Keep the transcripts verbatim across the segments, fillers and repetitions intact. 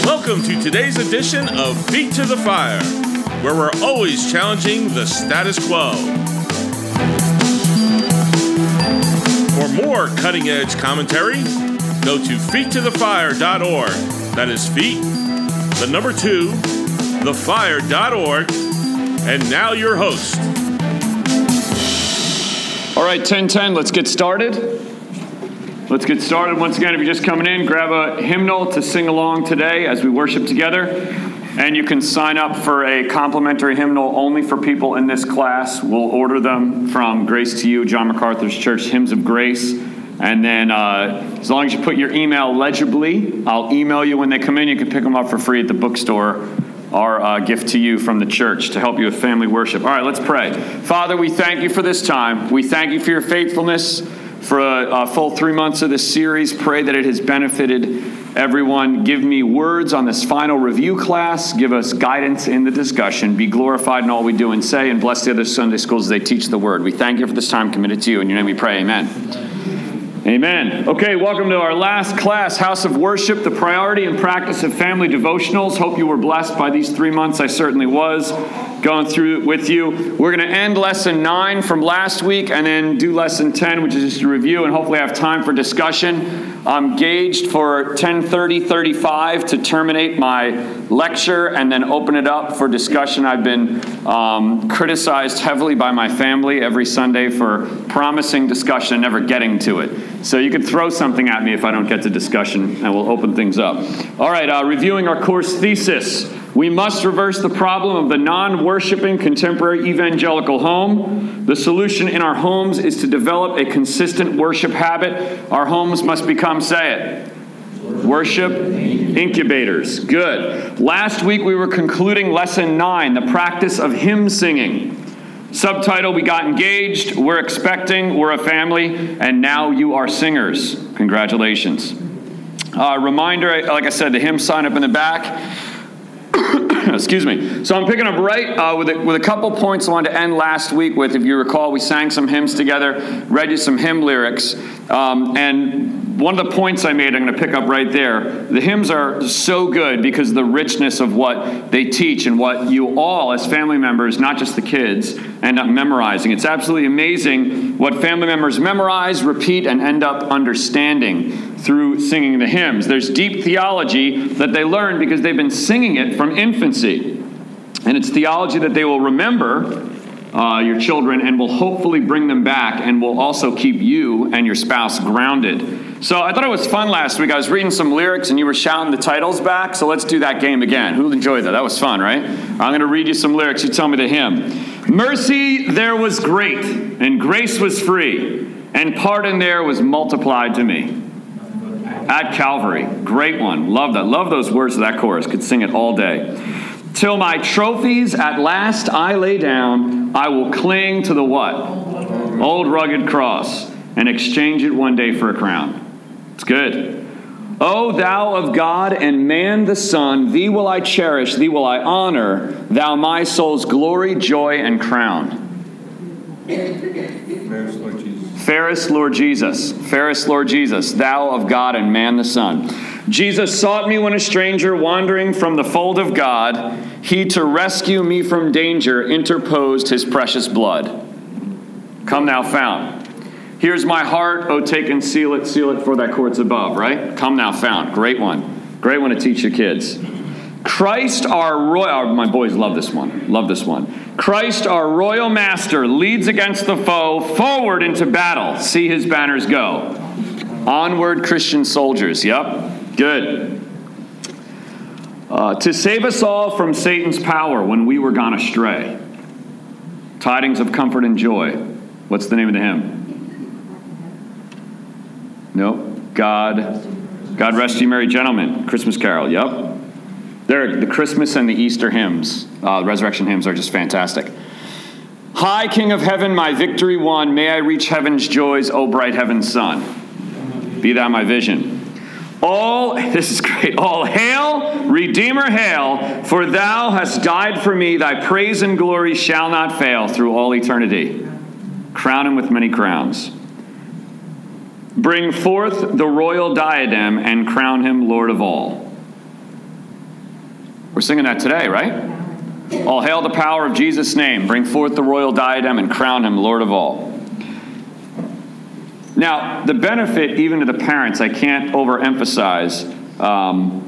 Welcome to today's edition of Feet to the Fire, where we're always challenging the status quo. For more cutting-edge commentary, go to feet to the fire dot org. That is feet, the number two, the fire dot org. And now your host. All right, ten ten, let's get started. Let's get started. Once again, if you're just coming in, grab a hymnal to sing along today as we worship together. And you can sign up for a complimentary hymnal only for people in this class. We'll order them from Grace to You, John MacArthur's Church, Hymns of Grace. And then uh, as long as you put your email legibly, I'll email you when they come in. You can pick them up for free at the bookstore. Our uh, gift to you from the church to help you with family worship. All right, let's pray. Father, we thank you for this time. We thank you for your faithfulness for a, a full three months of this series. Pray that it has benefited everyone. Give me words on this final review class. Give us guidance in the discussion. Be glorified in all we do and say, and bless the other Sunday schools as they teach the word. We thank you for this time committed to you. In your name we pray, amen. Amen. Okay, welcome to our last class, House of Worship, the priority and practice of family devotionals. Hope you were blessed by these three months. I certainly was, going through it with you. We're going to end lesson nine from last week and then do lesson ten, which is just a review, and hopefully have time for discussion. I'm gauged for ten thirty thirty-five to terminate my lecture and then open it up for discussion. I've been um, criticized heavily by my family every Sunday for promising discussion and never getting to it. So you could throw something at me if I don't get to discussion, and we'll open things up. All right, uh, reviewing our course thesis. We must reverse the problem of the non-worshiping contemporary evangelical home. The solution in our homes is to develop a consistent worship habit. Our homes must become, say it, worship incubators. Good. Last week we were concluding lesson nine, the practice of hymn singing. Subtitle, we got engaged, we're expecting, we're a family, and now you are singers. Congratulations. Uh, reminder, like I said, the hymn sign up in the back. Excuse me. So I'm picking up right uh, with, a, with a couple points I wanted to end last week with. If you recall, we sang some hymns together, read you some hymn lyrics. Um, and one of the points I made, I'm going to pick up right there. The hymns are so good because of the richness of what they teach and what you all, as family members, not just the kids, end up memorizing. It's absolutely amazing what family members memorize, repeat, and end up understanding through singing the hymns. There's deep theology that they learn because they've been singing it from infancy. And it's theology that they will remember, uh, your children, and will hopefully bring them back and will also keep you and your spouse grounded. So I thought it was fun last week. I was reading some lyrics and you were shouting the titles back. So let's do that game again. Who enjoyed that? That was fun, right? I'm going to read you some lyrics. You tell me the hymn. Mercy there was great, and grace was free, and pardon there was multiplied to me. At Calvary. Great one. Love that. Love those words of that chorus. Could sing it all day. Till my trophies at last I lay down, I will cling to the what? Old rugged cross, and exchange it one day for a crown. It's good. O thou of God and man the Son, thee will I cherish, thee will I honor, thou my soul's glory, joy, and crown. Fairest Lord Jesus. Fairest Lord Jesus. Fairest Lord Jesus, thou of God and man the Son. Jesus sought me when a stranger wandering from the fold of God, he to rescue me from danger interposed his precious blood. Come thou fount. Here's my heart, oh take and seal it, seal it for thy courts above, right? Come thou fount. Great one. Great one to teach your kids. Christ our royal, my boys love this one, love this one. Christ our royal master leads against the foe, forward into battle, see his banners go. Onward Christian soldiers, yep, good. Uh, to save us all from Satan's power when we were gone astray. Tidings of comfort and joy. What's the name of the hymn? Nope. God, God rest ye merry gentlemen. Christmas carol, yep. They're the Christmas and the Easter hymns, uh, the resurrection hymns are just fantastic. High King of heaven, my victory won. May I reach heaven's joys, O bright heaven's sun. Be thou my vision. All, this is great. All hail, Redeemer, hail, for thou hast died for me. Thy praise and glory shall not fail through all eternity. Crown him with many crowns. Bring forth the royal diadem and crown him Lord of all. We're singing that today, right? All hail the power of Jesus' name. Bring forth the royal diadem and crown him Lord of all. Now, the benefit, even to the parents, I can't overemphasize. Um,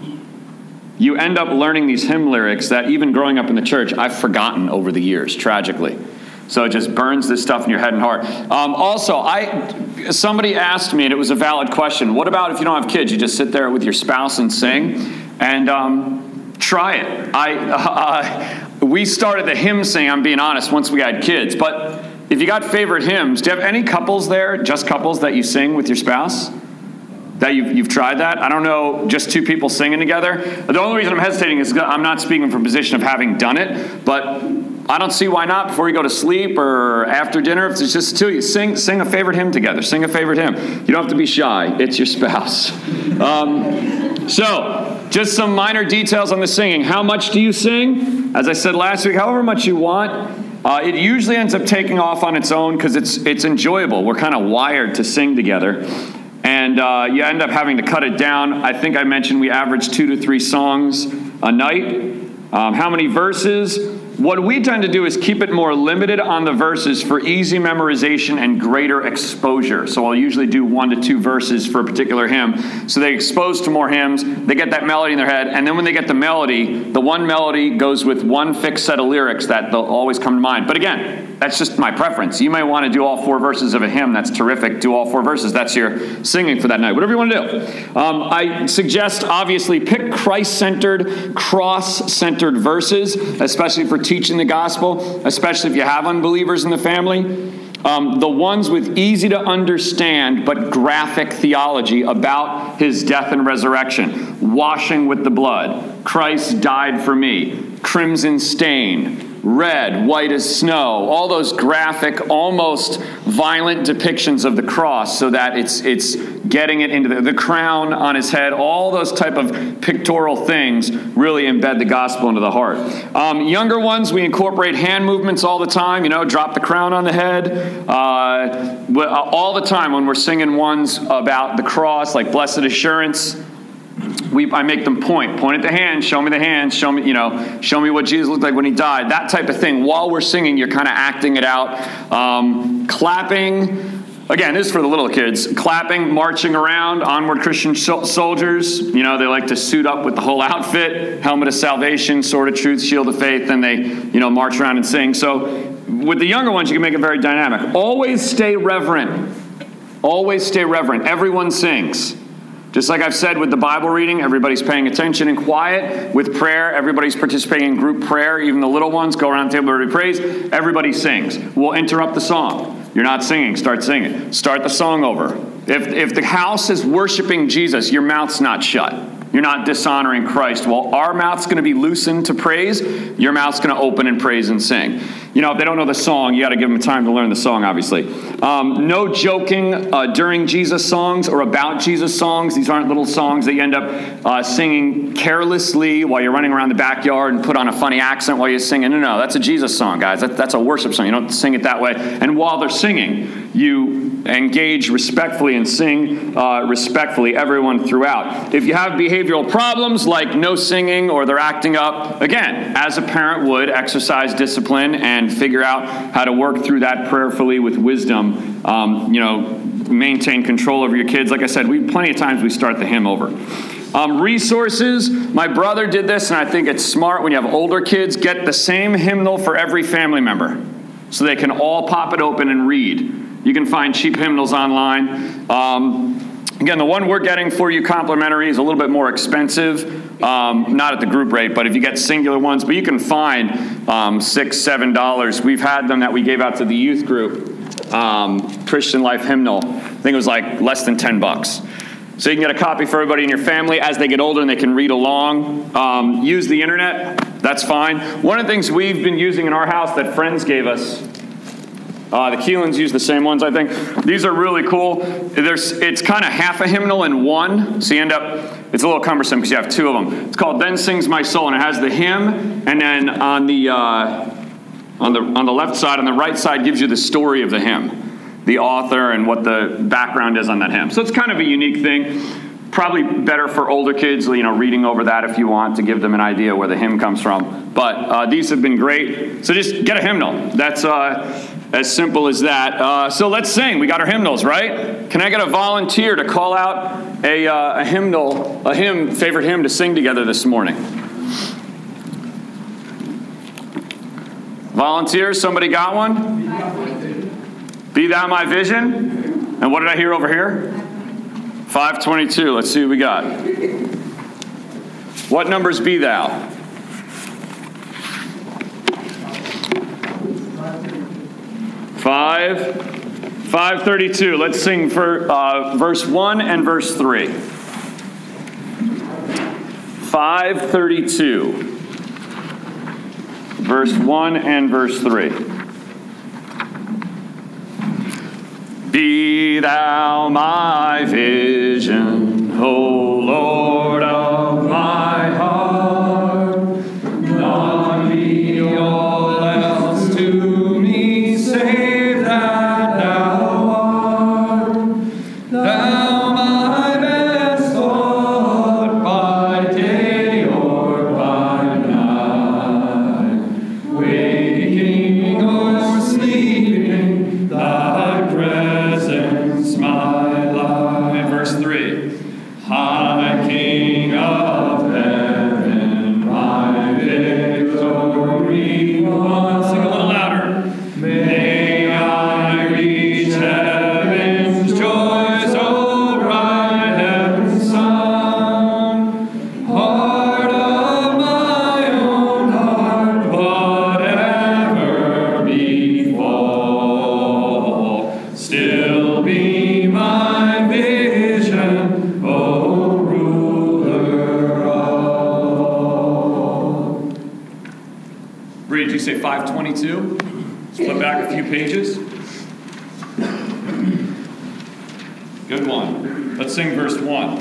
you end up learning these hymn lyrics that even growing up in the church, I've forgotten over the years, tragically. So it just burns this stuff in your head and heart. Um, also, I somebody asked me, and it was a valid question, what about if you don't have kids? You just sit there with your spouse and sing? And um, try it. I uh, we started the hymn sing, I'm being honest, once we had kids. But if you got favorite hymns, do you have any couples there, just couples, that you sing with your spouse? That you've, you've tried that? I don't know, just two people singing together. The only reason I'm hesitating is I'm not speaking from a position of having done it, but I don't see why not before you go to sleep or after dinner. If it's just the two of you, sing, sing a favorite hymn together. Sing a favorite hymn. You don't have to be shy. It's your spouse. Um, so, just some minor details on the singing. How much do you sing? As I said last week, however much you want. Uh, it usually ends up taking off on its own because it's it's enjoyable. We're kind of wired to sing together. And uh, you end up having to cut it down. I think I mentioned we average two to three songs a night. Um, how many verses? What we tend to do is keep it more limited on the verses for easy memorization and greater exposure. So I'll usually do one to two verses for a particular hymn. So they expose to more hymns, they get that melody in their head, and then when they get the melody, the one melody goes with one fixed set of lyrics that they'll always come to mind. But again, that's just my preference. You might want to do all four verses of a hymn. That's terrific. Do all four verses. That's your singing for that night. Whatever you want to do. Um, I suggest, obviously, pick Christ-centered, cross-centered verses, especially for teaching the gospel, especially if you have unbelievers in the family. Um, the ones with easy to understand but graphic theology about his death and resurrection. Washing with the blood. Christ died for me. Crimson stain. Red, white as snow, all those graphic, almost violent depictions of the cross so that it's it's getting it into the, the crown on his head, all those type of pictorial things really embed the gospel into the heart. Um, younger ones, we incorporate hand movements all the time, you know, drop the crown on the head. Uh, all the time when we're singing ones about the cross, like Blessed Assurance, We, I make them point, point at the hand, show me the hand, show me, you know, show me what Jesus looked like when he died, that type of thing. While we're singing, you're kind of acting it out. Um, clapping, again, this is for the little kids. Clapping, marching around, onward Christian soldiers. You know, they like to suit up with the whole outfit, helmet of salvation, sword of truth, shield of faith, then they, you know, march around and sing. So with the younger ones, you can make it very dynamic. Always stay reverent. Always stay reverent. Everyone sings. Just like I've said with the Bible reading, everybody's paying attention and quiet. With prayer, everybody's participating in group prayer. Even the little ones go around the table to praise. Everybody sings. We'll interrupt the song. You're not singing. Start singing. Start the song over. If, if the house is worshiping Jesus, your mouth's not shut. You're not dishonoring Christ. Well, our mouth's going to be loosened to praise. Your mouth's going to open and praise and sing. You know, if they don't know the song, you got to give them time to learn the song, obviously. Um, no joking uh, during Jesus songs or about Jesus songs. These aren't little songs that you end up uh, singing carelessly while you're running around the backyard and put on a funny accent while you're singing. No, no, that's a Jesus song, guys. That, that's a worship song. You don't sing it that way. And while they're singing, you engage respectfully and sing uh, respectfully, everyone throughout. If you have behavioral problems like no singing or they're acting up, again, as a parent would, exercise discipline and figure out how to work through that prayerfully with wisdom. Um, you know, maintain control over your kids. Like I said, we plenty of times we start the hymn over. Um, resources. My brother did this, and I think it's smart when you have older kids. Get the same hymnal for every family member so they can all pop it open and read. You can find cheap hymnals online. Um, again, the one we're getting for you complimentary is a little bit more expensive. Um, not at the group rate, but if you get singular ones, but you can find um, six, seven dollars. We've had them that we gave out to the youth group, um, Christian Life Hymnal. I think it was like less than ten bucks. So you can get a copy for everybody in your family as they get older and they can read along. Um, use the internet, that's fine. One of the things we've been using in our house that friends gave us, Uh, the Keelans use the same ones, I think. These are really cool. There's, it's kind of half a hymnal in one, so you end up, it's a little cumbersome because you have two of them. It's called Then Sings My Soul, and it has the hymn, and then on the uh, on the on the left side, on the right side, gives you the story of the hymn, the author, and what the background is on that hymn. So it's kind of a unique thing. probably better for older kids, you know, reading over that if you want to give them an idea where the hymn comes from. But uh, these have been great. So just get a hymnal. That's uh, as simple as that. Uh, so let's sing. We got our hymnals, right? Can I get a volunteer to call out a, uh, a hymnal, a hymn, favorite hymn to sing together this morning? Volunteers, somebody got one? Be Thou My Vision. And what did I hear over here? five twenty-two. Let's see what we got. What numbers Be Thou? Five. five thirty-two. Let's sing for uh, verse one and verse three. five thirty-two. Verse one and verse three. Be Thou my vision, O Lord of my heart. None be all else to me, save that Thou art. Thou my best thought by day or by night, waking or sleeping, Thy presence my life. And verse three. High King of heaven, my victory won. Sing a little louder. May I reach heaven's joys, O bright heaven's sun. Heart of my own heart, whatever befall, still be my vision, O ruler of all. Bree, did you say five twenty-two? Flip back a few pages. Good one. Let's sing verse one.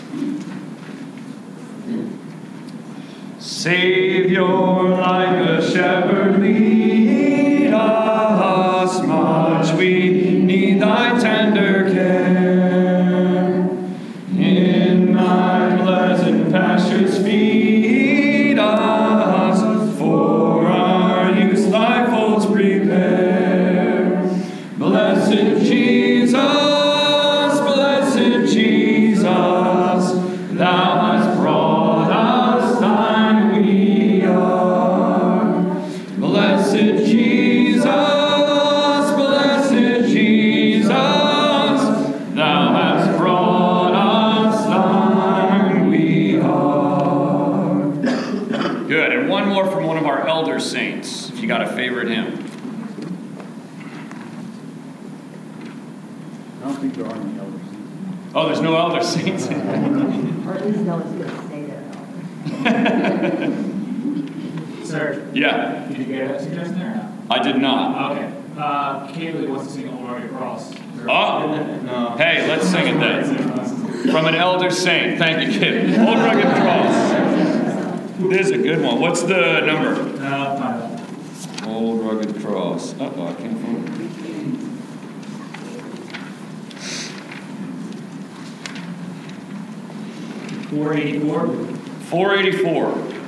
Savior, like a shepherd, lead us much. We need Thy tender care. In Thy pleasant pastures feed us, for our use Thy folds prepare. Blessed Jesus, blessed Jesus, Thou hast brought us Thine we are. Blessed Jesus, blessed Jesus, Thou hast brought us Thine we are. Good, and one more from one of our elder saints, if you got a favorite hymn. I don't think there are any elder saints. Oh, there's no elder saints. Or at least no one's going to say that. Sir, Yeah, did you get a suggestion or not? I did not. Okay. Uh, Kaylee wants to sing Old Rugged Cross. Oh, No. hey, let's sing it then. From an elder saint. Thank you, kid. Old Rugged Cross. There's a good one. What's the number? No, fine. Old Rugged Cross. Uh-oh, I can't find it. four eighty-four. four eighty-four.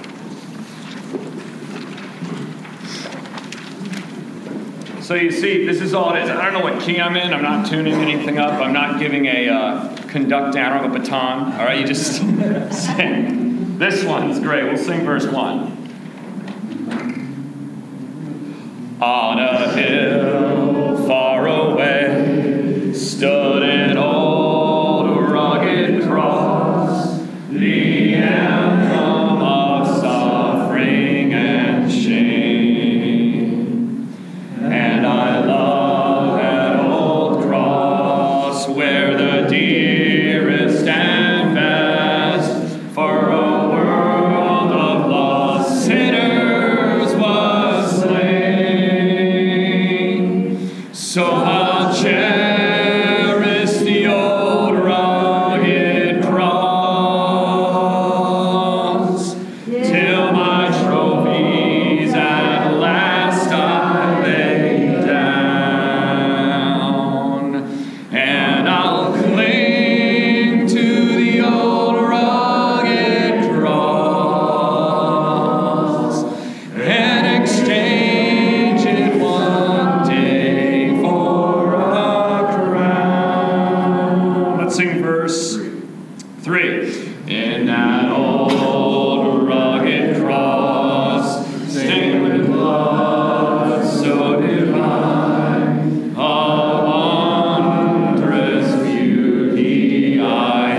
So you see, this is all it is. I don't know what key I'm in. I'm not tuning anything up. I'm not giving a uh, conducting. I don't have a baton. All right, you just sing. This one's great. We'll sing verse one. On a hill far away stood an old rugged cross, the emblem of suffering and shame. And I love that old cross where the dearest and best for a world of lost sinners was slain. So I'll cherish In that old rugged cross, stained with blood so divine, a wondrous beauty I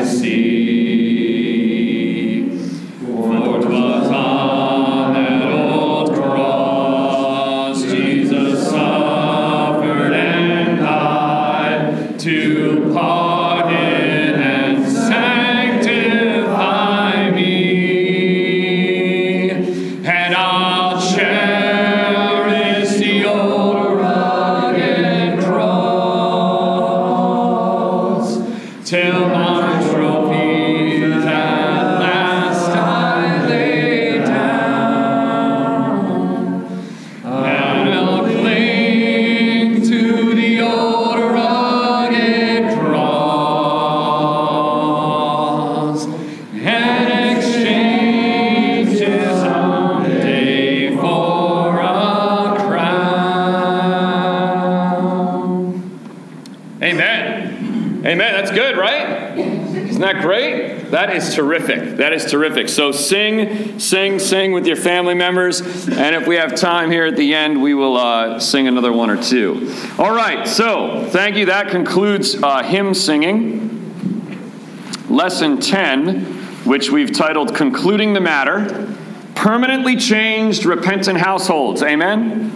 see. For 'twas on that old cross Jesus suffered and died to pardon and sanctify me. And I'll cherish the old rugged cross till my trophies at last I lay down. And I'll cling to the old rugged cross and exchange it someday for a crown. Amen. Amen. That's good, right? Isn't that great? That is terrific. That is terrific. So sing, sing, sing with your family members. And if we have time here at the end, we will uh, sing another one or two. All right. So thank you. That concludes uh, hymn singing. Lesson ten, which we've titled Concluding the Matter, Permanently Changed Repentant Households. Amen?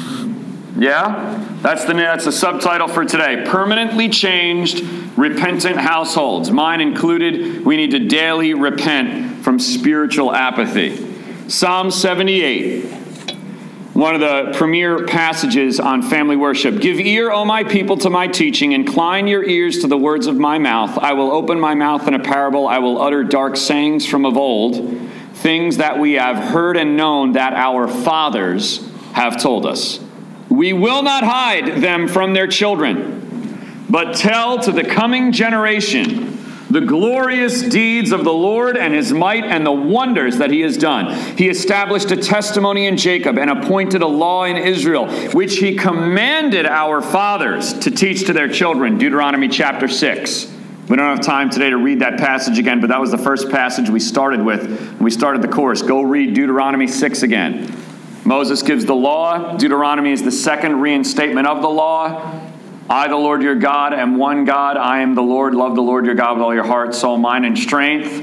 Yeah? That's the, that's the subtitle for today. Permanently Changed Repentant Households. Mine included, we need to daily repent from spiritual apathy. Psalm seventy-eight, one of the premier passages on family worship. Give ear, O my people, to my teaching. Incline your ears to the words of my mouth. I will open my mouth in a parable. I will utter dark sayings from of old, things that we have heard and known that our fathers have told us. We will not hide them from their children, but tell to the coming generation the glorious deeds of the Lord and his might and the wonders that he has done. He established a testimony in Jacob and appointed a law in Israel, which he commanded our fathers to teach to their children. Deuteronomy chapter six. We don't have time today to read that passage again, but that was the first passage we started with when we started the course. Go read Deuteronomy six again. Moses gives the law. Deuteronomy is the second reinstatement of the law. I, the Lord your God, am one God. I am the Lord. Love the Lord your God with all your heart, soul, mind, and strength.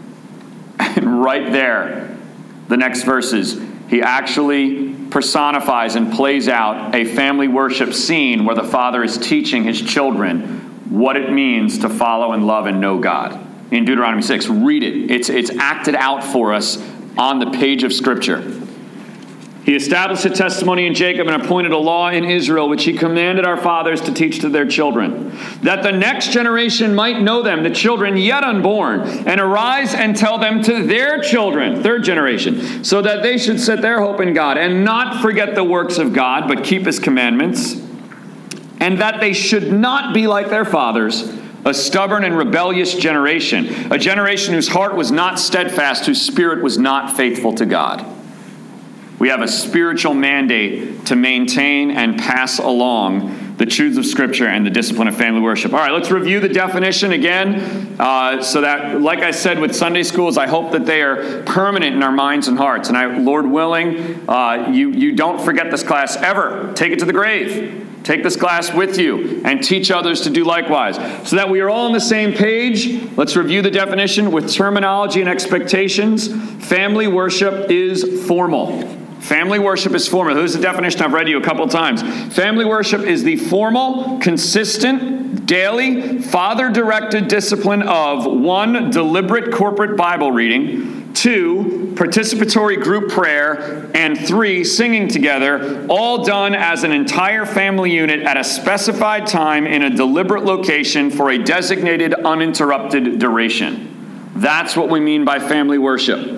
And right there, the next verses, he actually personifies and plays out a family worship scene where the father is teaching his children what it means to follow and love and know God. In Deuteronomy six, read it. It's, it's acted out for us on the page of Scripture. He established a testimony in Jacob and appointed a law in Israel, which he commanded our fathers to teach to their children, that the next generation might know them, the children yet unborn, and arise and tell them to their children, third generation, so that they should set their hope in God and not forget the works of God, but keep his commandments, and that they should not be like their fathers, a stubborn and rebellious generation, a generation whose heart was not steadfast, whose spirit was not faithful to God. We have a spiritual mandate to maintain and pass along the truths of Scripture and the discipline of family worship. All right, let's review the definition again uh, so that, like I said with Sunday schools, I hope that they are permanent in our minds and hearts. And I, Lord willing, uh, you, you don't forget this class ever. Take it to the grave. Take this class with you and teach others to do likewise. So that we are all on the same page, let's review the definition with terminology and expectations. Family worship is formal. Family worship is formal. Here's the definition I've read to you a couple times. Family worship is the formal, consistent, daily, father-directed discipline of one, deliberate corporate Bible reading, two, participatory group prayer, and three, singing together, all done as an entire family unit at a specified time in a deliberate location for a designated uninterrupted duration. That's what we mean by family worship.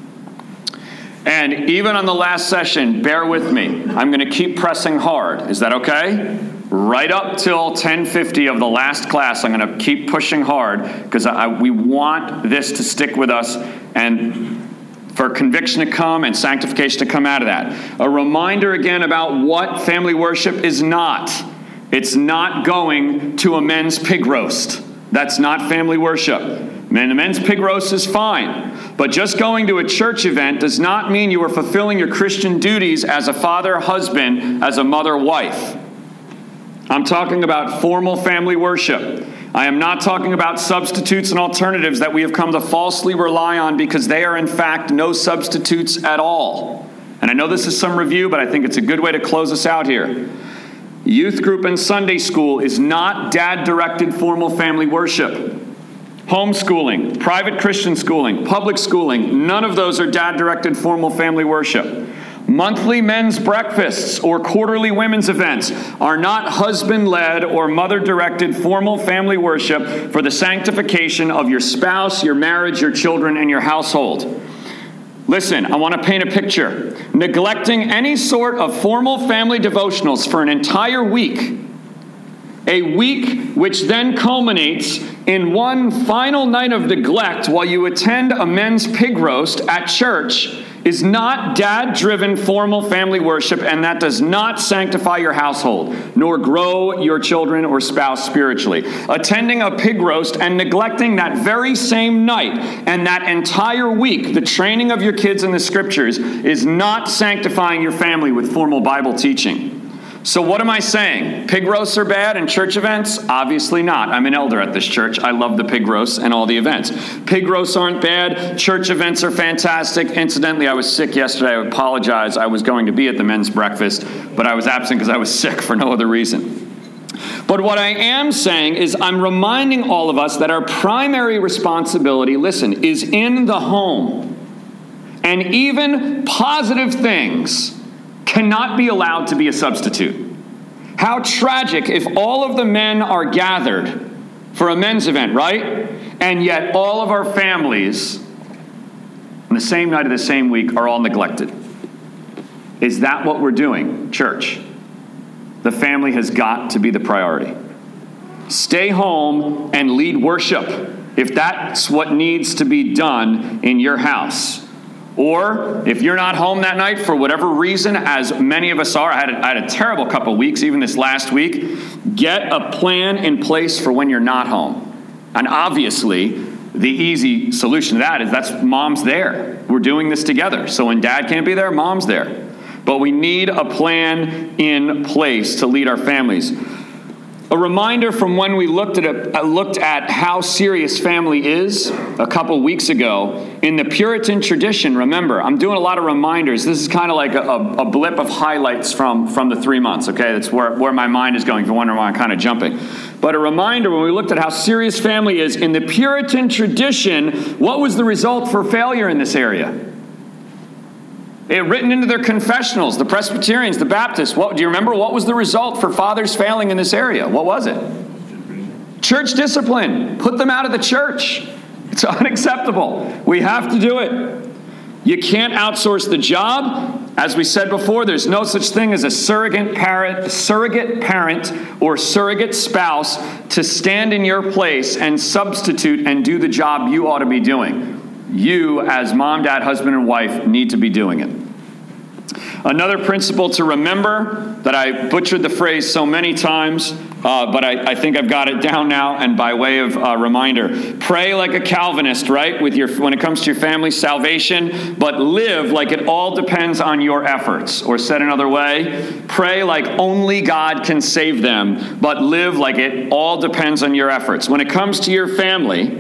And even on the last session, bear with me. I'm going to keep pressing hard. Is that okay? Right up till ten fifty of the last class, I'm going to keep pushing hard because we want this to stick with us and for conviction to come and sanctification to come out of that. A reminder again about what family worship is not. It's not going to a men's pig roast. That's not family worship. Man, the men's pig roast is fine, but just going to a church event does not mean you are fulfilling your Christian duties as a father, husband, as a mother, wife. I'm talking about formal family worship. I am not talking about substitutes and alternatives that we have come to falsely rely on because they are in fact no substitutes at all. And I know this is some review, but I think it's a good way to close us out here. Youth group and Sunday school is not dad-directed formal family worship. Homeschooling, private Christian schooling, public schooling, none of those are dad-directed formal family worship. Monthly men's breakfasts or quarterly women's events are not husband-led or mother-directed formal family worship for the sanctification of your spouse, your marriage, your children, and your household. Listen, I want to paint a picture. Neglecting any sort of formal family devotionals for an entire week, a week which then culminates in one final night of neglect while you attend a men's pig roast at church, is not dad-driven formal family worship, and that does not sanctify your household, nor grow your children or spouse spiritually. Attending a pig roast and neglecting that very same night and that entire week, the training of your kids in the scriptures, is not sanctifying your family with formal Bible teaching. So what am I saying? Pig roasts are bad and church events? Obviously not. I'm an elder at this church. I love the pig roasts and all the events. Pig roasts aren't bad. Church events are fantastic. Incidentally, I was sick yesterday. I apologize. I was going to be at the men's breakfast, but I was absent because I was sick for no other reason. But what I am saying is I'm reminding all of us that our primary responsibility, listen, is in the home. And even positive things cannot be allowed to be a substitute. How tragic if all of the men are gathered for a men's event, right? And yet all of our families on the same night of the same week are all neglected. Is that what we're doing, church? The family has got to be the priority. Stay home and lead worship if that's what needs to be done in your house. Or if you're not home that night for whatever reason, as many of us are, I had a, I had a terrible couple of weeks, even this last week, get a plan in place for when you're not home. And obviously, the easy solution to that is that's mom's there. We're doing this together. So when dad can't be there, mom's there. But we need a plan in place to lead our families. A reminder from when we looked at a, looked at how serious family is a couple weeks ago. In the Puritan tradition, remember, I'm doing a lot of reminders. This is kind of like a, a blip of highlights from, from the three months, okay? That's where, where my mind is going, if you wonder why I'm kind of jumping. But a reminder, when we looked at how serious family is, in the Puritan tradition, what was the result for failure in this area? It written into their confessionals, the Presbyterians, the Baptists. What, do you remember what was the result for fathers failing in this area? What was it? Church discipline. Put them out of the church. It's unacceptable. We have to do it. You can't outsource the job. As we said before, there's no such thing as a surrogate parent, surrogate parent or surrogate spouse to stand in your place and substitute and do the job you ought to be doing. You, as mom, dad, husband, and wife, need to be doing it. Another principle to remember that I butchered the phrase so many times, uh, but I, I think I've got it down now, and by way of uh, reminder, pray like a Calvinist, right, with your when it comes to your family's salvation, but live like it all depends on your efforts. Or said another way, pray like only God can save them, but live like it all depends on your efforts. When it comes to your family,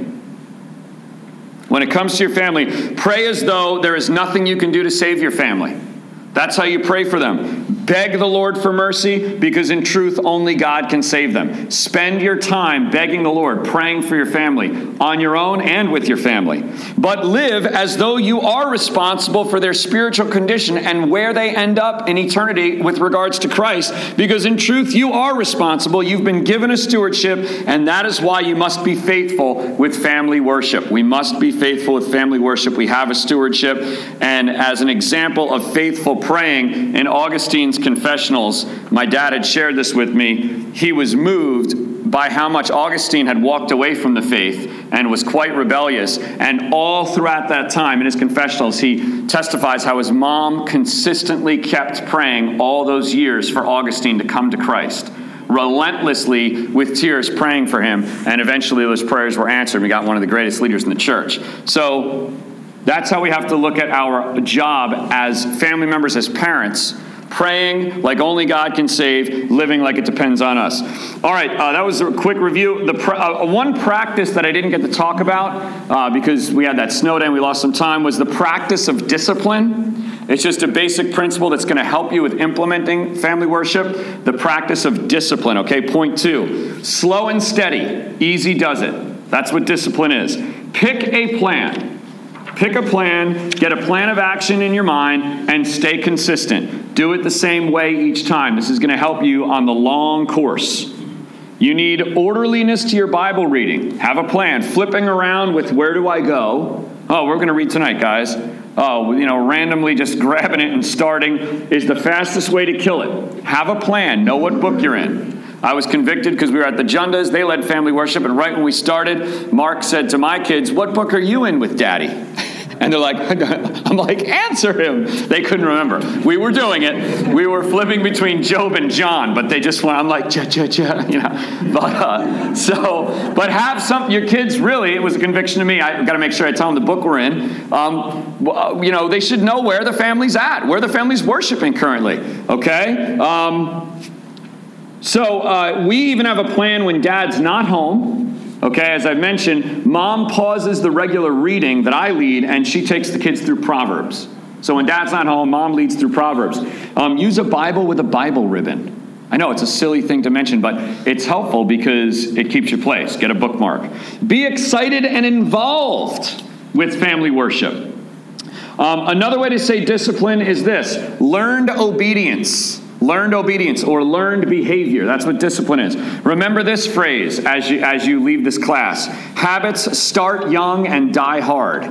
When it comes to your family, pray as though there is nothing you can do to save your family. That's how you pray for them. Beg the Lord for mercy, because in truth, only God can save them. Spend your time begging the Lord, praying for your family, on your own and with your family. But live as though you are responsible for their spiritual condition and where they end up in eternity with regards to Christ, because in truth, you are responsible. You've been given a stewardship, and that is why you must be faithful with family worship. We must be faithful with family worship. We have a stewardship, and as an example of faithful praying, in Augustine's confessionals, my dad had shared this with me. He was moved by how much Augustine had walked away from the faith and was quite rebellious. And all throughout that time in his confessionals, he testifies how his mom consistently kept praying all those years for Augustine to come to Christ. relentlessly with tears praying for him, and eventually those prayers were answered. We got one of the greatest leaders in the church. So that's how we have to look at our job as family members, as parents, praying like only God can save, living like it depends on us. All right, uh, that was a quick review. The pr- uh, one practice that I didn't get to talk about uh, because we had that snow day and we lost some time was the practice of discipline. It's just a basic principle that's going to help you with implementing family worship, the practice of discipline. Okay, point two, slow and steady, easy does it. That's what discipline is. Pick a plan. Pick a plan, get a plan of action in your mind, and stay consistent. Do it the same way each time. This is going to help you on the long course. You need orderliness to your Bible reading. Have a plan. Flipping around with where do I go? Oh, we're going to read tonight, guys. Oh, you know, randomly just grabbing it and starting is the fastest way to kill it. Have a plan. Know what book you're in. I was convicted because we were at the Jundas. They led family worship, and right when we started, Mark said to my kids, "What book are you in with Daddy?" And they're like, I'm like, answer him. They couldn't remember. We were doing it. We were flipping between Job and John, but they just went, I'm like, ja, ja, ja, you know. But, uh, so, but have some, your kids really, it was a conviction to me. I got to make sure I tell them the book we're in. Um, you know, they should know where the family's at, where the family's worshiping currently, okay? Um, so uh, we even have a plan when Dad's not home. Okay, as I mentioned, Mom pauses the regular reading that I lead, and she takes the kids through Proverbs. So when Dad's not home, Mom leads through Proverbs. Um, use a Bible with a Bible ribbon. I know it's a silly thing to mention, but it's helpful because it keeps your place. Get a bookmark. Be excited and involved with family worship. Um, another way to say discipline is this: learned obedience. Learned obedience or learned behavior. That's what discipline is. Remember this phrase as you, as you leave this class. Habits start young and die hard.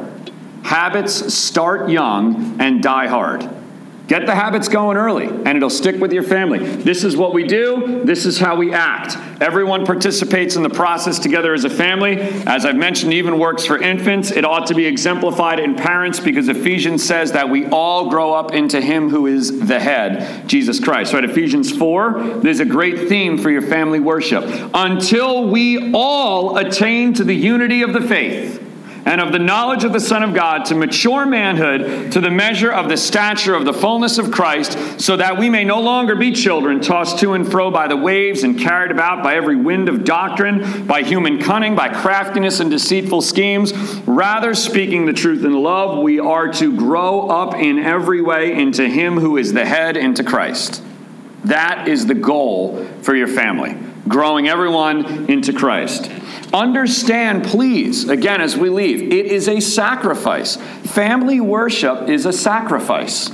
Habits start young and die hard. Get the habits going early, and it'll stick with your family. This is what we do. This is how we act. Everyone participates in the process together as a family. As I've mentioned, even works for infants. It ought to be exemplified in parents because Ephesians says that we all grow up into him who is the head, Jesus Christ. Right? Ephesians four, there's a great theme for your family worship. Until we all attain to the unity of the faith and of the knowledge of the Son of God, to mature manhood, to the measure of the stature of the fullness of Christ, so that we may no longer be children, tossed to and fro by the waves and carried about by every wind of doctrine, by human cunning, by craftiness and deceitful schemes. Rather, speaking the truth in love, we are to grow up in every way into him who is the head, into Christ. That is the goal for your family, growing everyone into Christ. Understand, please, again, as we leave, it is a sacrifice. Family worship is a sacrifice.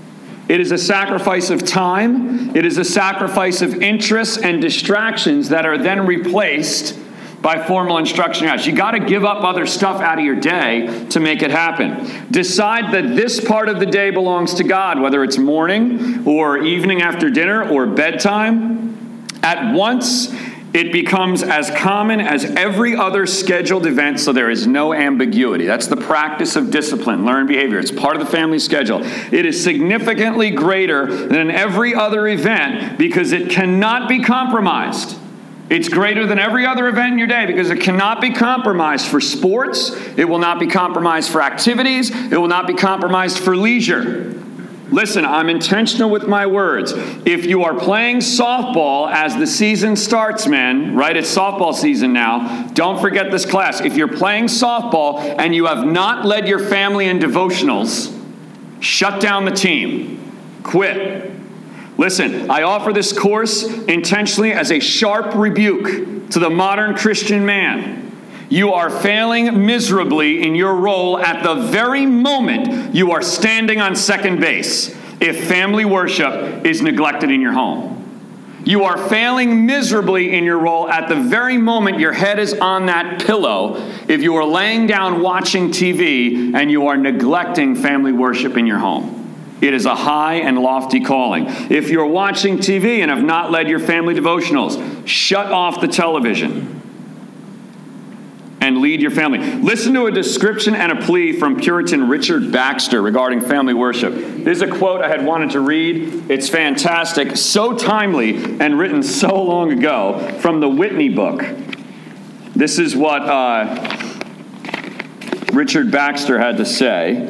It is a sacrifice of time. It is a sacrifice of interests and distractions that are then replaced by formal instruction. You got to give up other stuff out of your day to make it happen. Decide that this part of the day belongs to God, whether it's morning or evening after dinner or bedtime. At once, it becomes as common as every other scheduled event, so there is no ambiguity. That's the practice of discipline, learned behavior. It's part of the family schedule. It is significantly greater than every other event because it cannot be compromised. It's greater than every other event in your day because it cannot be compromised for sports. It will not be compromised for activities. It will not be compromised for leisure. Listen, I'm intentional with my words. If you are playing softball as the season starts, men, right? It's softball season now. Don't forget this class. If you're playing softball and you have not led your family in devotionals, shut down the team. Quit. Listen, I offer this course intentionally as a sharp rebuke to the modern Christian man. You are failing miserably in your role at the very moment you are standing on second base if family worship is neglected in your home. You are failing miserably in your role at the very moment your head is on that pillow if you are laying down watching T V and you are neglecting family worship in your home. It is a high and lofty calling. If you're watching T V and have not led your family devotionals, shut off the television and lead your family. Listen to a description and a plea from Puritan Richard Baxter regarding family worship. This is a quote I had wanted to read. It's fantastic, so timely, and written so long ago from the Whitney book. This is what uh, Richard Baxter had to say.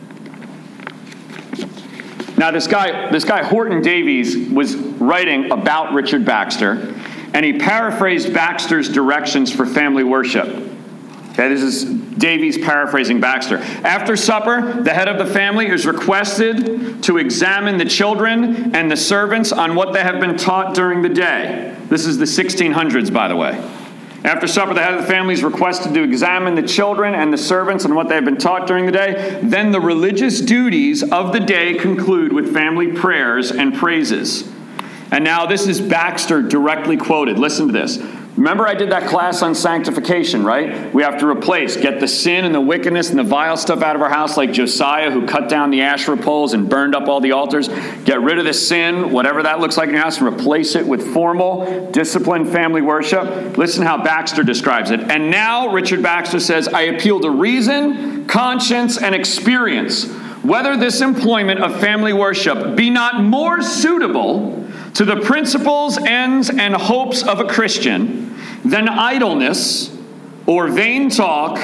Now, this guy, this guy Horton Davies was writing about Richard Baxter, and he paraphrased Baxter's directions for family worship. Okay, this is Davies paraphrasing Baxter. After supper, the head of the family is requested to examine the children and the servants on what they have been taught during the day. This is the sixteen hundreds, by the way. After supper, the head of the family is requested to examine the children and the servants on what they have been taught during the day. Then the religious duties of the day conclude with family prayers and praises. And now this is Baxter directly quoted. Listen to this. Remember I did that class on sanctification, right? We have to replace, get the sin and the wickedness and the vile stuff out of our house, like Josiah, who cut down the Asherah poles and burned up all the altars. Get rid of the sin, whatever that looks like in your house, and replace it with formal, disciplined family worship. Listen how Baxter describes it. And now, Richard Baxter says, I appeal to reason, conscience, and experience, whether this employment of family worship be not more suitable to the principles, ends, and hopes of a Christian than idleness or vain talk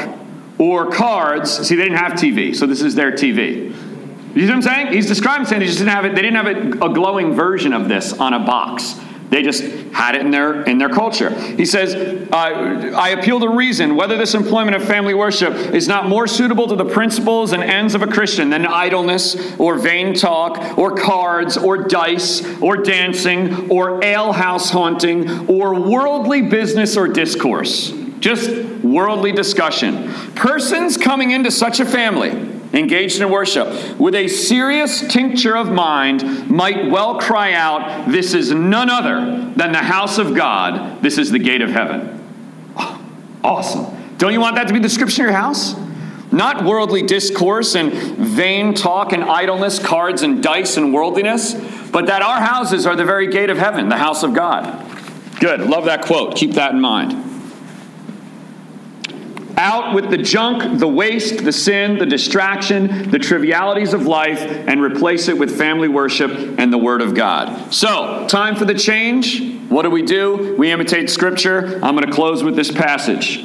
or cards. See, they didn't have T V, so this is their T V. You see what I'm saying? He's describing saying they just didn't have it. They didn't have a, a glowing version of this on a box. They just had it in their in their culture. He says, uh, I appeal to reason whether this employment of family worship is not more suitable to the principles and ends of a Christian than idleness or vain talk or cards or dice or dancing or alehouse haunting or worldly business or discourse. Just worldly discussion. Persons coming into such a family engaged in worship with a serious tincture of mind might well cry out, this is none other than the house of God. This is the gate of heaven. Oh, awesome. Don't you want that to be the description of your house? Not worldly discourse and vain talk and idleness, cards and dice and worldliness, but that our houses are the very gate of heaven, the house of God. Good. Love that quote. Keep that in mind. Out with the junk, the waste, the sin, the distraction, the trivialities of life, and replace it with family worship and the Word of God. So, time for the change. What do we do? We imitate Scripture. I'm going to close with this passage.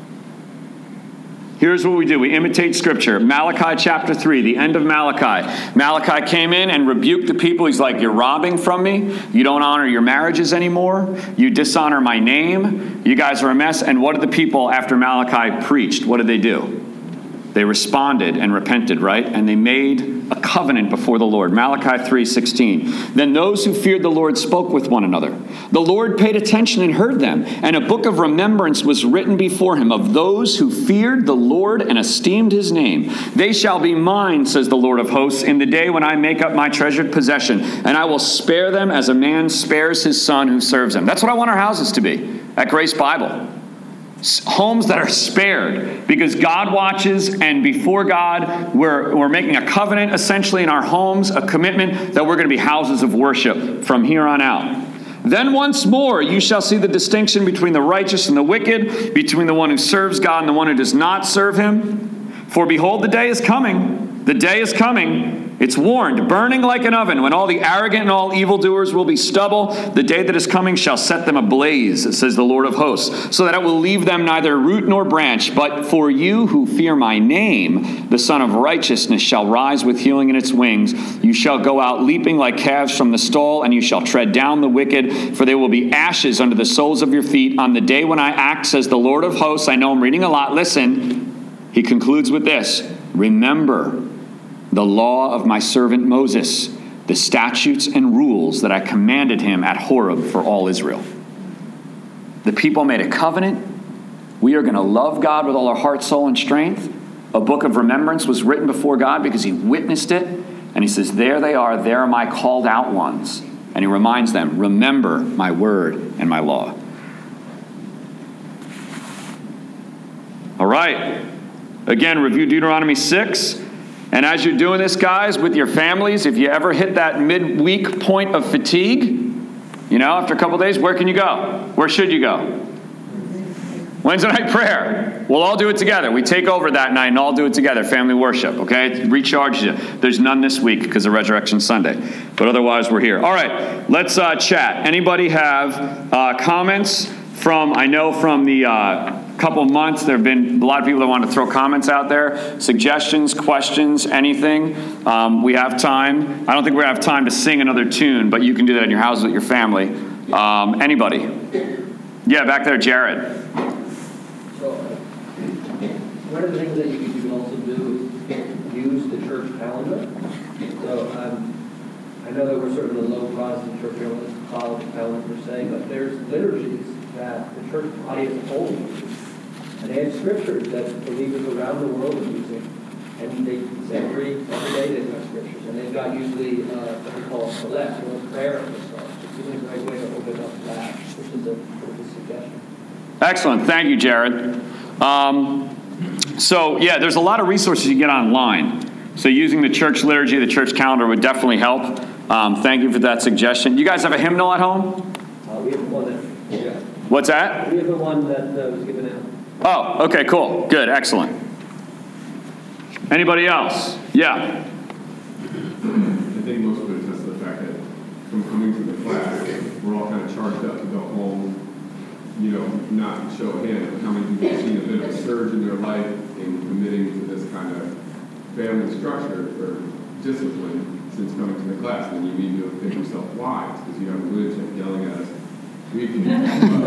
Here's what we do. We imitate Scripture. Malachi chapter three, the end of Malachi. Malachi came in and rebuked the people. He's like, you're robbing from me. You don't honor your marriages anymore. You dishonor my name. You guys are a mess. And what did the people, after Malachi preached, what did they do? They responded and repented, right? And they made a covenant before the Lord. Malachi three sixteen. Then those who feared the Lord spoke with one another. The Lord paid attention and heard them, and a book of remembrance was written before him of those who feared the Lord and esteemed his name. They shall be mine, says the Lord of hosts, in the day when I make up my treasured possession, and I will spare them as a man spares his son who serves him. That's what I want our houses to be at Grace Bible. Homes that are spared because God watches, and before God, we're, we're making a covenant essentially in our homes, a commitment that we're going to be houses of worship from here on out. Then once more you shall see the distinction between the righteous and the wicked, between the one who serves God and the one who does not serve him. For behold, the day is coming. The day is coming. It's warned, burning like an oven, when all the arrogant and all evildoers will be stubble. The day that is coming shall set them ablaze, says the Lord of hosts, so that it will leave them neither root nor branch. But for you who fear my name, the Son of Righteousness shall rise with healing in its wings. You shall go out leaping like calves from the stall, and you shall tread down the wicked, for there will be ashes under the soles of your feet on the day when I act, says the Lord of hosts. I know I'm reading a lot. Listen. He concludes with this. Remember the law of my servant Moses, the statutes and rules that I commanded him at Horeb for all Israel. The people made a covenant. We are going to love God with all our heart, soul, and strength. A book of remembrance was written before God because he witnessed it. And he says, there they are, there are my called out ones. And he reminds them, remember my word and my law. All right. Again, review Deuteronomy six. And as you're doing this, guys, with your families, if you ever hit that midweek point of fatigue, you know, after a couple of days, where can you go? Where should you go? Wednesday night prayer. We'll all do it together. We take over that night and all do it together. Family worship, okay? It recharges you. There's none this week because of Resurrection Sunday. But otherwise, we're here. All right, let's uh, chat. Anybody have uh, comments from, I know from the uh, couple months, there have been a lot of people that want to throw comments out there, suggestions, questions, anything. Um, we have time. I don't think we're going to have time to sing another tune, but you can do that in your house with your family. Um, anybody? Yeah, back there, Jared. So, one of the things that you can also do is use the church calendar. So, um, I know that we're sort of a low Protestant church, we don't follow the calendar per se, but there's liturgies that the church body as a whole uses. And they have scriptures that believers around the world are using. And they every, every day they've got scriptures. And they've got usually uh, what we call a select, or a prayer of the start. It's a great way to open up that, which is a, which is a suggestion. Excellent. Thank you, Jared. Um, so, yeah, there's a lot of resources you get online. So using the church liturgy, the church calendar would definitely help. Um, thank you for that suggestion. You guys have a hymnal at home? Uh, we have one that, yeah. What's that? We have the one that uh, was given out. Oh, okay, cool. Good, excellent. Anybody else? Yeah. I think most of it attests to the fact that from coming to the class, we're all kind of charged up to go home, you know, not show of hands, but how many people have seen a bit of a surge in their life in committing to this kind of family structure or discipline since coming to the class. And then you immediately think to yourself, why? It's because you have a lunatic yelling at us weekly. And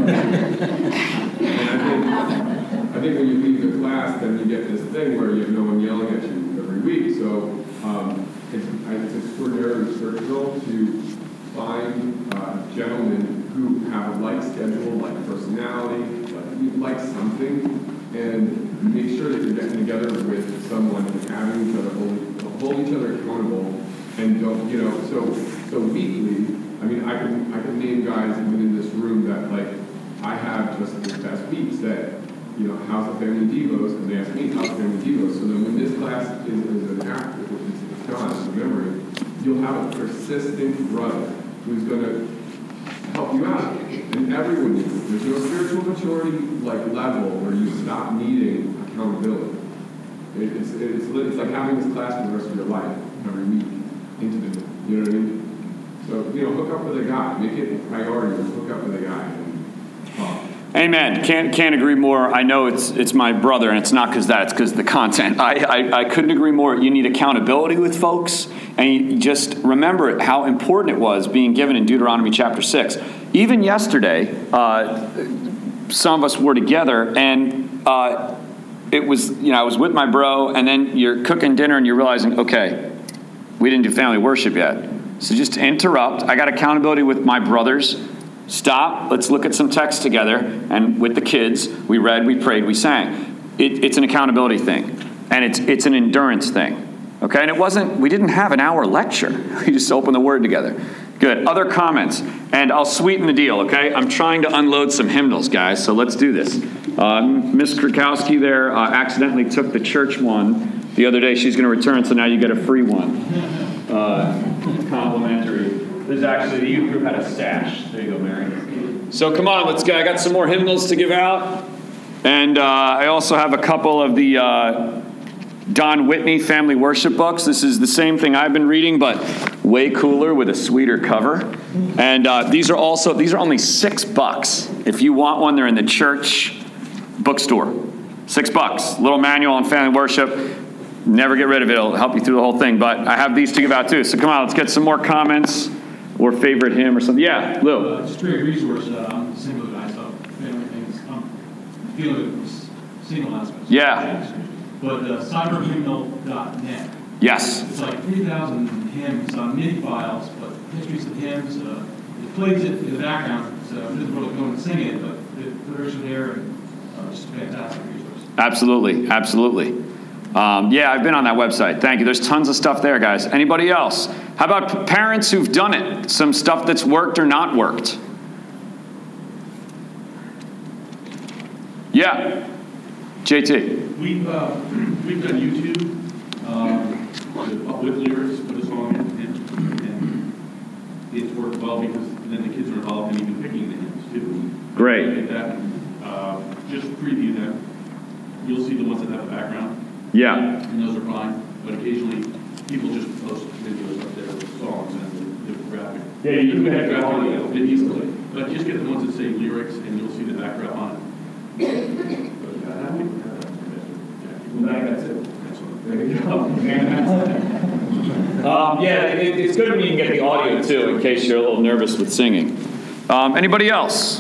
I think, I think when you leave the class, then you get this thing where you have no one yelling at you every week. So um, it's, it's extraordinarily scriptural to find uh, gentlemen who have a like schedule, like personality, like, like something, and make sure that you're getting together with someone and having each other hold, hold each other accountable, and don't, you know, so so weekly. I mean, I can I can name guys even in this room that like I have just this past week said, you know, how's the family devos? Because they ask me how's the family devos. So then when this class is, is an act, it's, it's gone, it's a memory, you'll have a persistent brother who's going to help you out. And everyone needs it. There's no spiritual maturity like level where you stop needing accountability. It, it's, it's it's like having this class for the rest of your life every week. Intimately. You know what I mean? So, you know, hook up with a guy. Make it a priority to hook up with a guy and talk. Amen. Can't can't agree more. I know it's it's my brother, and it's not because that. It's because the content. I, I, I couldn't agree more. You need accountability with folks, and you just remember how important it was being given in Deuteronomy chapter six. Even yesterday, uh, some of us were together, and uh, it was, you know, I was with my bro, and then you're cooking dinner, and you're realizing, okay, we didn't do family worship yet. So just to interrupt, I got accountability with my brothers. Stop, let's look at some text together. And with the kids, we read, we prayed, we sang. It, it's an accountability thing. And it's it's an endurance thing. Okay, and it wasn't, we didn't have an hour lecture. We just opened the word together. Good, other comments. And I'll sweeten the deal, okay? I'm trying to unload some hymnals, guys, so let's do this. Uh, Miss Krakowski there uh, accidentally took the church one the other day. She's going to return, so now you get a free one. Uh, complimentary. There's actually, the youth group had a stash. There you go, Mary. So come on, let's go. I got some more hymnals to give out. And uh, I also have a couple of the uh, Don Whitney family worship books. This is the same thing I've been reading, but way cooler with a sweeter cover. And uh, these are also, these are only six bucks. If you want one, they're in the church bookstore. Six bucks. Little manual on family worship. Never get rid of it. It'll help you through the whole thing. But I have these to give out too. So come on, let's get some more comments or favorite hymn or something. Yeah, Lou. Uh, just a great resource. Uh, I'm a single guy, so family things. I'm feeling it single aspects. Yeah. But uh, cyber hymnal dot net. Yes. It's like three thousand hymns on MIDI files, but histories of hymns. Uh, it plays it in the background, so it doesn't really go and sing it, but the lyrics are there, and uh, just a fantastic resource. Absolutely, absolutely. Um, yeah, I've been on that website. Thank you. There's tons of stuff there, guys. Anybody else? How about p- parents who've done it? Some stuff that's worked or not worked? Yeah. J T. We've, uh, we've done YouTube um, with, with lyrics for the song, and, and it's worked well because then the kids are involved in even picking the hymns, too. Great. That, uh, just preview them. You'll see the ones that have a background, Yeah. and those are fine. But occasionally, people just post videos up there with songs and the, the graphic. Yeah, you can have graphic audio. it easily. But just get the ones that say lyrics, and you'll see the background on it. But, uh, how do we- That's it. Excellent. There you go. um, yeah, it, it's good when you can get the audio too, in case you're a little nervous with singing. Um, anybody else?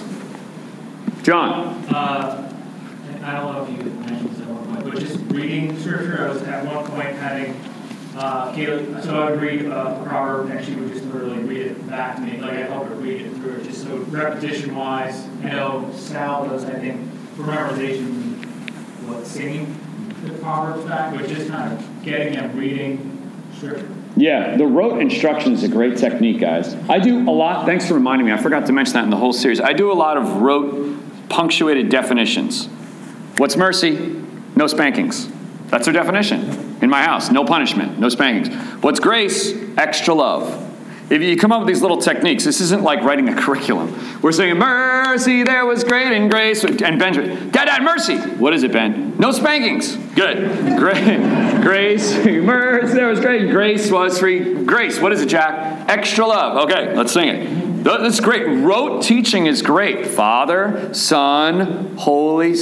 John. Uh, I don't know if you mentioned this at one point, but just reading scripture, I was at one point having uh, Caleb, so I would read a proverb and she would just literally read it back to me, like I'd help her read it through it, just so repetition-wise. I know Sal does, I think, for memorization, what, singing the proverbs back, but just kind of getting them reading scripture. Yeah, the rote instruction is a great technique, guys. I do a lot, thanks for reminding me, I forgot to mention that in the whole series. I do a lot of rote, punctuated definitions. What's mercy? No spankings. That's their definition. In my house, no punishment, no spankings. What's grace? Extra love. If you come up with these little techniques, this isn't like writing a curriculum. We're saying, mercy, there was great in grace. And Benjamin, Dad, Dad, mercy. What is it, Ben? No spankings. Good. Great. Grace, mercy, there was great. Grace was free. Grace, what is it, Jack? Extra love. Okay, let's sing it. That's great. Rote teaching is great. Father, Son, Holy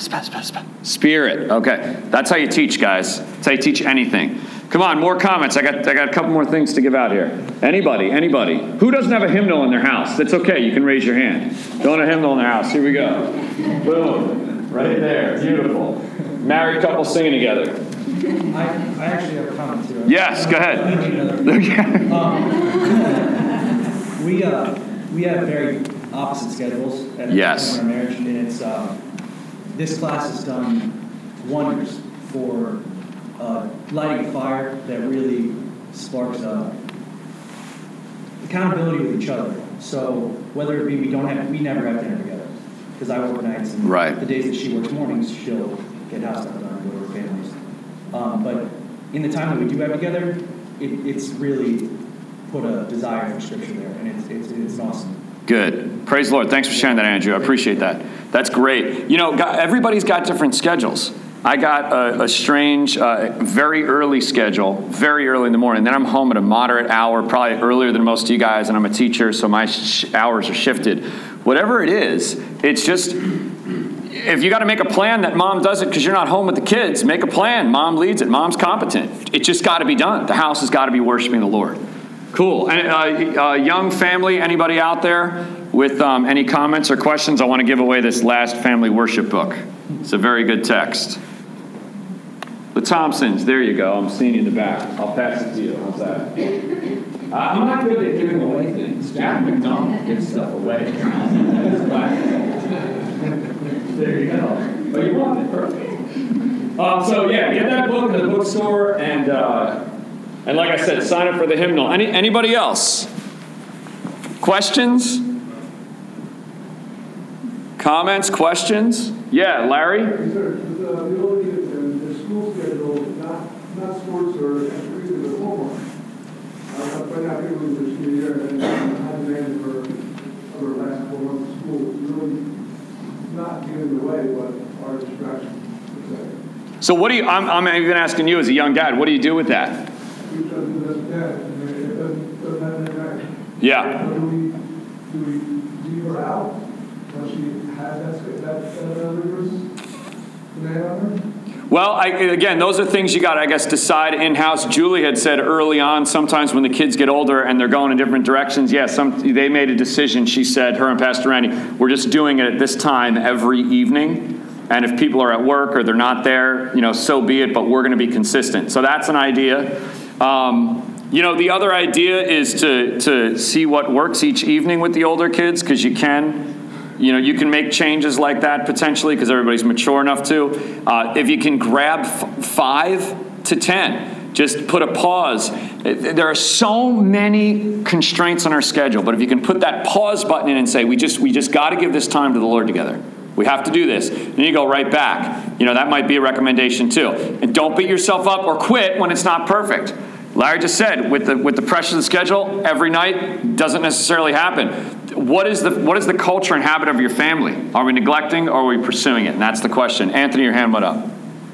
Spirit. Okay, that's how you teach, guys. That's how you teach anything. Come on, more comments. I got I got a couple more things to give out here. Anybody, anybody. Who doesn't have a hymnal in their house? That's okay. You can raise your hand. Don't have a hymnal in their house. Here we go. Boom. Right there. Beautiful. Married couple singing together. I, I actually have a comment too. Yes, go ahead. um, we uh we have very opposite schedules at yes. our marriage, and it's uh, this class has done wonders for uh, lighting a fire that really sparks uh, accountability with each other. So whether it be we don't have we never have dinner together because I work nights, and right. the days that she works mornings, she'll get house stuff done and go to her families. Um, but in the time that we do have together, it, it's really put a desire for scripture there, and it's it's it's awesome. Good. Praise the Lord. Thanks for sharing that, Andrew. I appreciate that. That's great. You know, everybody's got different schedules. I got a, a strange, uh, very early schedule, very early in the morning. Then I'm home at a moderate hour, probably earlier than most of you guys, and I'm a teacher, so my sh- hours are shifted. Whatever it is, it's just, if you got to make a plan that mom does it because you're not home with the kids, make a plan. Mom leads it. Mom's competent. It just got to be done. The house has got to be worshiping the Lord. Cool. And uh, uh, young family, anybody out there with um, any comments or questions? I want to give away this last family worship book. It's a very good text. The Thompsons, there you go. I'm seeing you in the back. I'll pass it to you. How's that? Uh, I'm not good at giving away things. Jack McDonald gives stuff away. There you go. But you want it. Perfect. Um, so, yeah, get that book in the bookstore and... Uh, And like I said, sign up for the hymnal. Any anybody else? Questions? Comments? Questions? Yeah, Larry? Yes, sir. The, the ability to the school schedule, not not sports or extracurricular homework. Uh, right now, people in the school year and have been for over the last four months of school. Really not getting in the way, but our distraction. So what do you? I'm I'm even asking you as a young dad. What do you do with that? Yeah. Do we, do we leave her out when she has that, that, that rigorous demand on her? Well, I, again, those are things you got to, I guess, decide in-house. Julie had said early on, sometimes when the kids get older and they're going in different directions, yeah, some, they made a decision, she said, her and Pastor Randy, we're just doing it at this time every evening. And if people are at work or they're not there, you know, so be it, but we're going to be consistent. So that's an idea. Um, you know, the other idea is to to see what works each evening with the older kids, because you can, you know, you can make changes like that potentially because everybody's mature enough to. Uh, if you can grab f- five to ten, just put a pause. There are so many constraints on our schedule, but if you can put that pause button in and say, we just we just got to give this time to the Lord together. We have to do this. And you go right back. You know, that might be a recommendation too. And don't beat yourself up or quit when it's not perfect. Larry just said, with the with the pressure of the schedule, every night doesn't necessarily happen. what is the what is the culture and habit of your family? Are we neglecting or are we pursuing it? And that's the question. Anthony, your hand went up.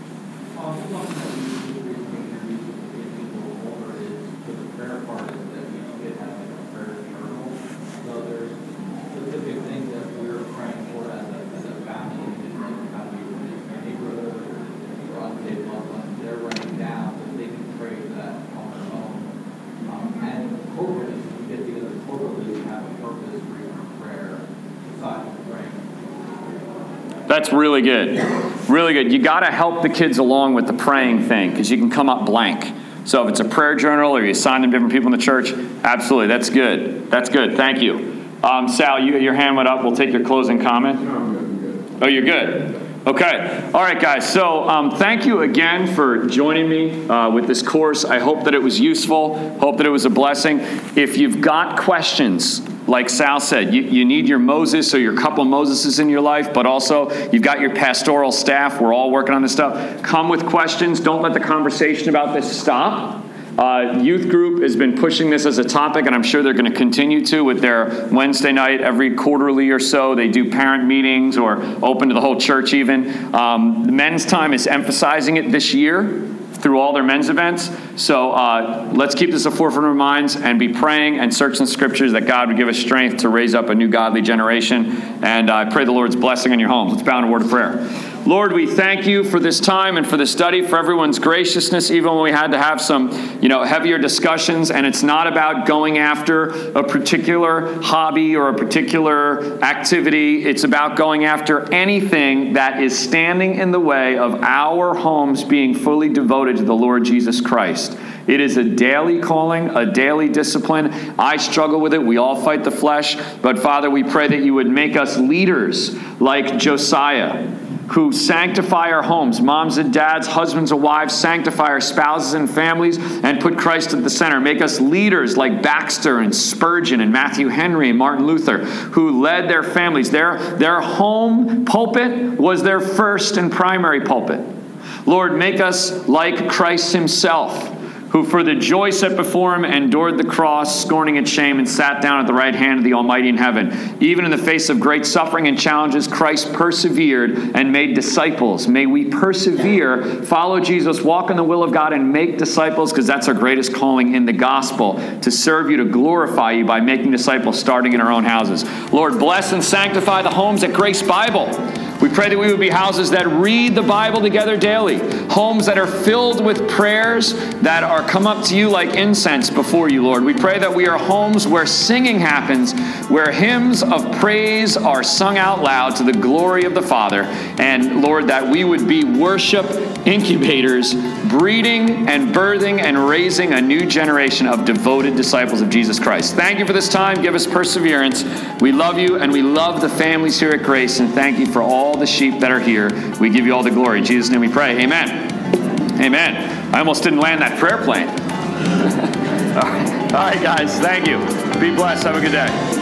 That's really good. Really good. You got to help the kids along with the praying thing because you can come up blank. So if it's a prayer journal or you assign them different people in the church, absolutely. That's good. That's good. Thank you. Um, Sal, you, your hand went up. We'll take your closing comment. No, I'm good. I'm good. Oh, you're good. Okay. All right, guys. So um, thank you again for joining me uh, with this course. I hope that it was useful. Hope that it was a blessing. If you've got questions, like Sal said, you, you need your Moses or your couple Moseses in your life, but also you've got your pastoral staff. We're all working on this stuff. Come with questions. Don't let the conversation about this stop. Uh, youth group has been pushing this as a topic, and I'm sure they're going to continue to with their Wednesday night every quarterly or so. They do parent meetings or open to the whole church even. Um, the men's time is emphasizing it this year through all their men's events. So uh, let's keep this at the forefront of our minds and be praying and searching the scriptures that God would give us strength to raise up a new godly generation. And I pray the Lord's blessing on your homes. Let's bow in a word of prayer. Lord, we thank you for this time and for the study, for everyone's graciousness, even when we had to have some, you know, heavier discussions. And it's not about going after a particular hobby or a particular activity. It's about going after anything that is standing in the way of our homes being fully devoted to the Lord Jesus Christ. It is a daily calling, a daily discipline. I struggle with it. We all fight the flesh. But Father, we pray that you would make us leaders like Josiah, who sanctify our homes, moms and dads, husbands and wives, sanctify our spouses and families, and put Christ at the center. Make us leaders like Baxter and Spurgeon and Matthew Henry and Martin Luther, who led their families. Their, their home pulpit was their first and primary pulpit. Lord, make us like Christ himself, who for the joy set before him endured the cross, scorning its shame, and sat down at the right hand of the Almighty in heaven. Even in the face of great suffering and challenges, Christ persevered and made disciples. May we persevere, follow Jesus, walk in the will of God, and make disciples, because that's our greatest calling in the gospel, to serve you, to glorify you by making disciples starting in our own houses. Lord, bless and sanctify the homes at Grace Bible. We pray that we would be houses that read the Bible together daily, homes that are filled with prayers that are come up to you like incense before you, Lord. We pray that we are homes where singing happens, where hymns of praise are sung out loud to the glory of the Father. And Lord, that we would be worship incubators, breeding and birthing and raising a new generation of devoted disciples of Jesus Christ. Thank you for this time. Give us perseverance. We love you, and we love the families here at Grace, and thank you for all the sheep that are here. We give you all the glory. In Jesus' name we pray. Amen. Amen. I almost didn't land that prayer plane. All right, all right, guys. Thank you. Be blessed. Have a good day.